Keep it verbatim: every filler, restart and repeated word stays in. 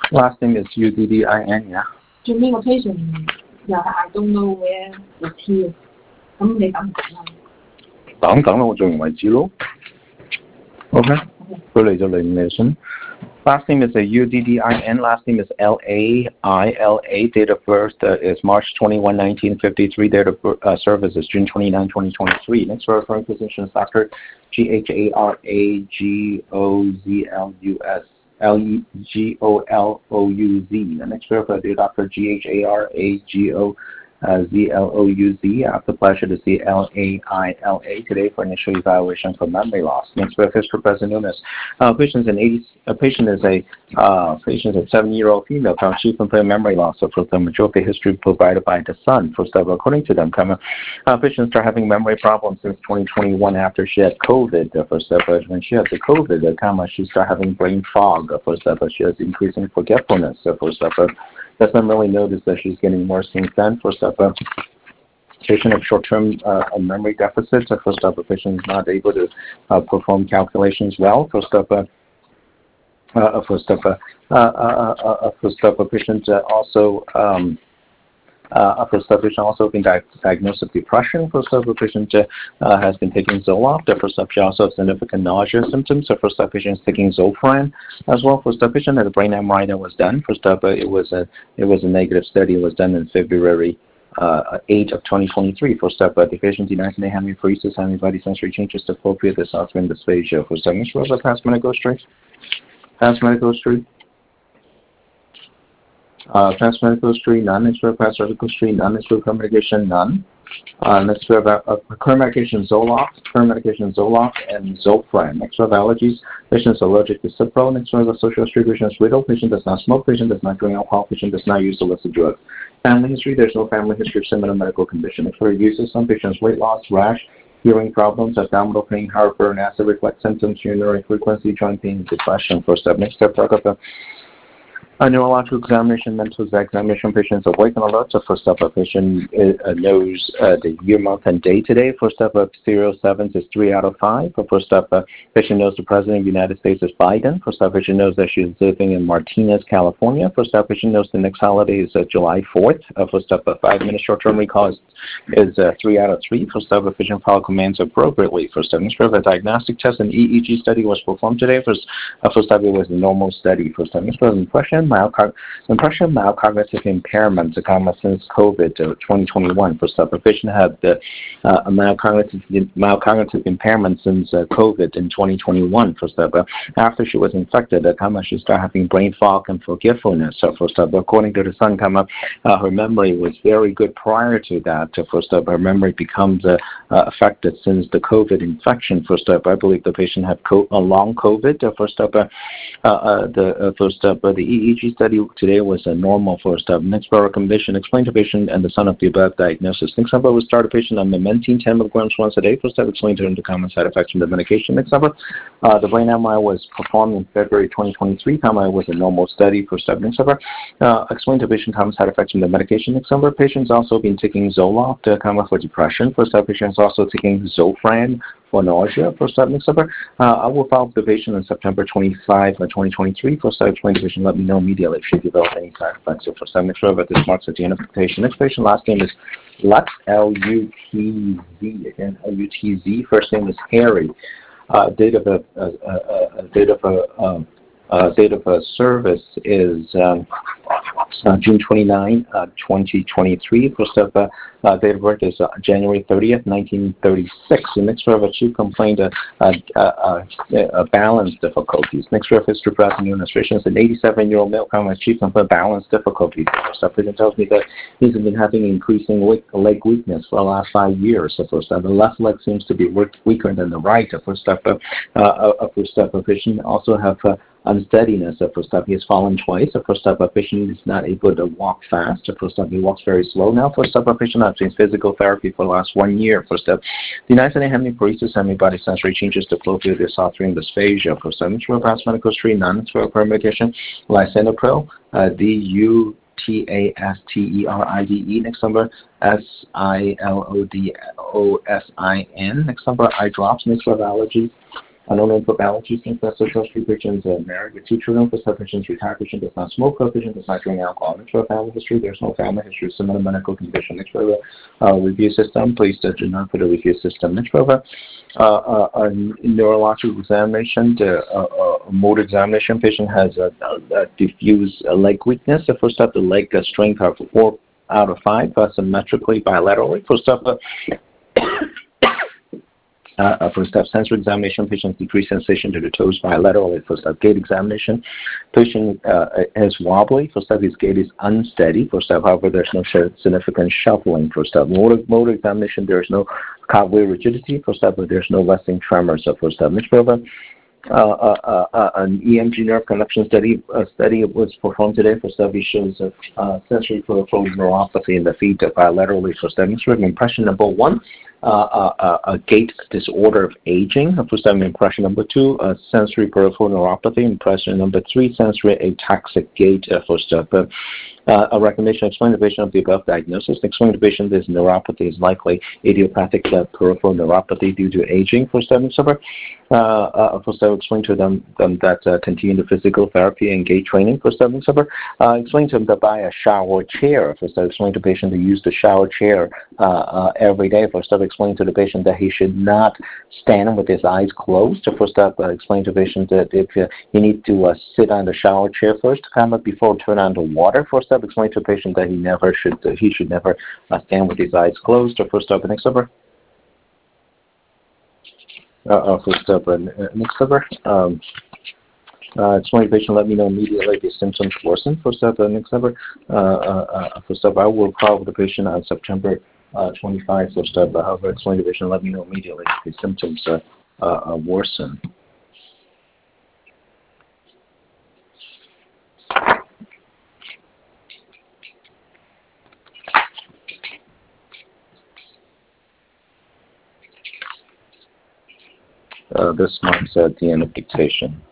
Last name is U D D I N, yeah. To me, a patient, yeah, I don't know where the T is. 咁你等唔等啊？ 等等啦，我做完為止咯。OK，佢嚟就嚟唔嚟先。Last name is a U D D I N. Last name is L A I L A. Date of birth uh, is March twenty-first, nineteen fifty-three. Date of uh, service is June twenty-ninth, twenty twenty-three. Next referring physician is Doctor G H A R A G O Z L U S L E G O L O U Z. The next referring is Doctor G H A R A G O Uh, Z L O U Z. I have the pleasure to see L A I L A today for initial evaluation for memory loss. Next, we have history present illness. Uh, patient is an eighty. A patient is a uh, patient is a seven-year-old female. She complained memory loss. So, for the majority of history provided by the son. First of all, according to them, come uh, patient started having memory problems since twenty twenty-one after she had COVID. Uh, first of all, when she had the COVID, uh, comma, she started having brain fog. Uh, first of all, she has increasing forgetfulness. Uh, first of all. Doesn't really notice that she's getting worse since then. First up, a patient of short-term uh, memory deficits. First up, a patient is not able to uh, perform calculations well. First up, a uh, first up, a uh, uh, uh, first up, a patient uh, also. Um, Uh, first up, patient also been di diagnosed with depression. First up, patient uh, uh, has been taking Zoloft. The first up, she also has significant nausea symptoms. The first up, patient is taking Zofran as well. First up, patient had a brain M R I that was done. First up, uh, it was a it was a negative study. It was done in February uh, eighth of twenty twenty-three. First up, uh, the patient denies any hemiplegia, any body sensory changes to appropriate the suffering dysphagia. First up, Mister Rosa, past medical history. Past medical history. Uh, past medical history, none. Next we have past medical history, none. Next we have current medication, none. Uh, next we have uh, uh, current medication Zoloft, current medication Zoloft, and Zofran. Next we have allergies. Patient is allergic to Cipro. Next we have a social history. Patient is widow. Patient does not smoke. Patient does not drink alcohol. Patient does not use illicit drugs. Family history. There's no family history of similar medical condition. Next we have uses. Some patients weight loss, rash, hearing problems, abdominal pain, heartburn, acid reflux symptoms, urinary frequency, joint pain, depression. First step. Next step. Talk about a neurological examination, mental examination, patients awake and alert. So first up, a patient uh, knows uh, the year, month, and day today. First up, a serial sevens is three out of five. First up, a patient knows the President of the United States is Biden. First up, patient knows that she is living in Martinez, California. First up, patient knows the next holiday is uh, July fourth. Uh, first up, a five-minute short-term recall is, is uh, three out of three. First up, a patient follow commands appropriately. First up, Mister a diagnostic test and E E G study was performed today. First, uh, first up, it was a normal study. First up, Mister impression. Mild impression mild cognitive impairment uh, since COVID uh, twenty twenty-one. First up, a patient had uh, uh, a mild cognitive, mild cognitive impairment since uh, COVID in twenty twenty-one. First up, uh, after she was infected, uh, comma, she started having brain fog and forgetfulness. So first up, according to the son, comma, uh, her memory was very good prior to that. Uh, first up, her memory becomes uh, uh, affected since the COVID infection. First up, I believe the patient had co uh, long COVID. Uh, first up, uh, uh, the uh, first up, uh, the E E G study today was a normal first up. Next for recommendation, explain to patient and the son of the above diagnosis. Next up, we start a patient on memantine ten milligrams once a day. First up, explain to him the common side effects from the medication. Next up, uh, the brain M R I was performed in February twenty twenty-three. Comma was a normal study. First up, next up, uh, explain to patient common side effects from the medication. Next up, patients also been taking Zoloft, uh, comma for depression. First up, patients also taking Zofran for nausea. First up, next up, uh, I will follow up the patient on September twenty-fifth, twenty twenty-three. First up, explain to patient, let me know immediately if she develops any side effects. So first time, make sure that this marks at the end of the patient. Next patient, last name is Lutz, L U T Z, again, L U T Z. First name is Harry. Uh, date of a, uh, uh, uh, date of a, um, uh, date of a service is um, uh, June twenty-ninth, uh, twenty twenty-three. First up, uh, uh, date of birth is uh, January thirtieth, nineteen thirty-six. The next row of she complained of uh, uh, uh, uh, balance difficulties. Next row of history present administration is an eighty-seven-year-old male coming with chief complaint balance difficulties. First up, patient tells me that he's been having increasing weak, leg weakness for the last five years. So first up, the left leg seems to be weaker than the right. First up, uh, uh, first up, a patient also have uh, unsteadiness. The first up, he has fallen twice. The first up, a patient is not able to walk fast. The first up, he walks very slow now. First up, a patient has been physical therapy for the last one year. First up, denies any hemiparesis, body sensory changes to flow through the suffering dysphagia. First up, for past medical history, non-steroidal medication, lisinopril, uh, D U T A S T E R I D E. Next number, S I L O D O S I N. Next number, eye drops. Next number, allergies. unknown input allergies, since that's social history. Patient uh, married with two children. First up, patient retired. Patient does not smoke. Patient does not drink alcohol. Next for family history, there's no family history of similar medical condition. Next for uh, review system, please uh, do not put a review system. Next for uh, uh, a neurological examination, the uh, uh, motor examination. Patient has a, a, a diffuse uh, leg weakness. The first up, the leg uh, strength are four out of five, uh, symmetrically bilaterally. First up, uh, Uh, first step, sensory examination, patient decreased sensation to the toes bilaterally. First step, gait examination, patient uh, is wobbly. First step, his gait is unsteady. First step, however, there's no significant shuffling. First step, motor, motor examination, there is no cardiac rigidity. First step, but there's no resting tremors. So first step, next program. Uh, uh, uh, an E M G nerve conduction study uh, study was performed today. For study shows a uh, sensory peripheral neuropathy in the feet bilaterally. For study, impression number one, uh, uh, uh, a gait disorder of aging. For study, impression number two, a sensory peripheral neuropathy. Impression number three, sensory ataxic gait. Uh, for study, uh, uh, a recommendation: explain the patient of the above diagnosis. Explain the patient this neuropathy is likely idiopathic uh, peripheral neuropathy due to aging. For study, uh, uh, for study. Explain to them, them that uh, continue the physical therapy and gait training for seven supper. Uh, explain to them to buy a shower chair. For step, explain to the patient to use the shower chair uh, uh, every day. For step, explain to the patient that he should not stand with his eyes closed. For step, uh, explain to the patient that if uh, you need to uh, sit on the shower chair first, come up before turn on the water. For step, explain to the patient that he never should uh, he should never uh, stand with his eyes closed. Or first step, next supper. Uh, uh, first up, uh, next cover. Um, uh, explain to the patient, let me know immediately if the symptoms worsen. First up, uh, next cover. Uh, uh, uh, first up, I will call the patient on September uh, twenty-fifth. First up, uh, however, explain to the patient, let me know immediately if the symptoms uh, uh, uh, worsen. Uh, this marks uh, the end of dictation.